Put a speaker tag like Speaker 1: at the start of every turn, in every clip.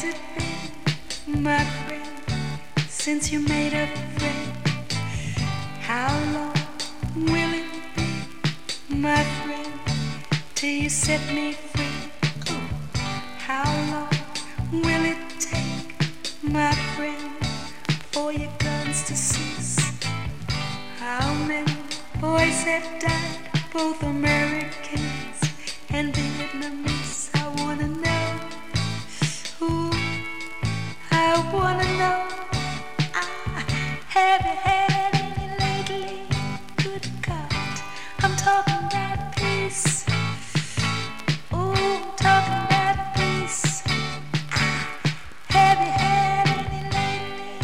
Speaker 1: has it been, my friend, since you made a friend? How long will it be, my friend, till you set me free? How long will it take, my friend, for your guns to cease? How many boys have died, both Americans and Vietnamese? I wanna know. Ooh, I wanna know. Have you had any lately? Good God, I'm talking about peace. Ooh, I'm talking about peace. Have you had any lately?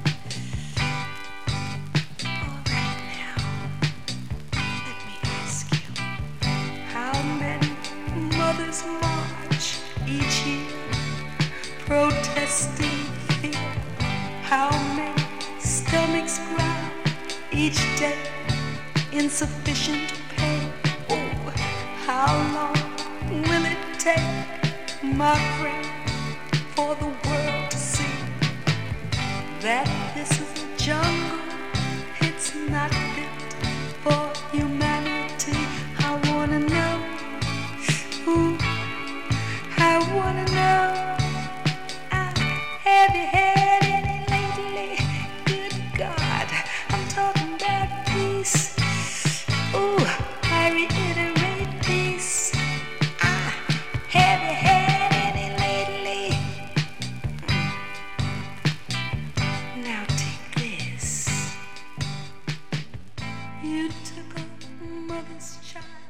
Speaker 1: All right now, let me ask you, how many mothers march each year, protesting fear? How many stomachs growl each day, insufficient to pay? Oh, how long will it take, my friend, for the world to see that this is a jungle? It's not fit for humanity. I wanna know. Ooh, I wanna know. Have you had any lately? Good God, I'm talking about peace. Ooh, I reiterate peace. Have you had any lately? Now take this. You took a mother's child.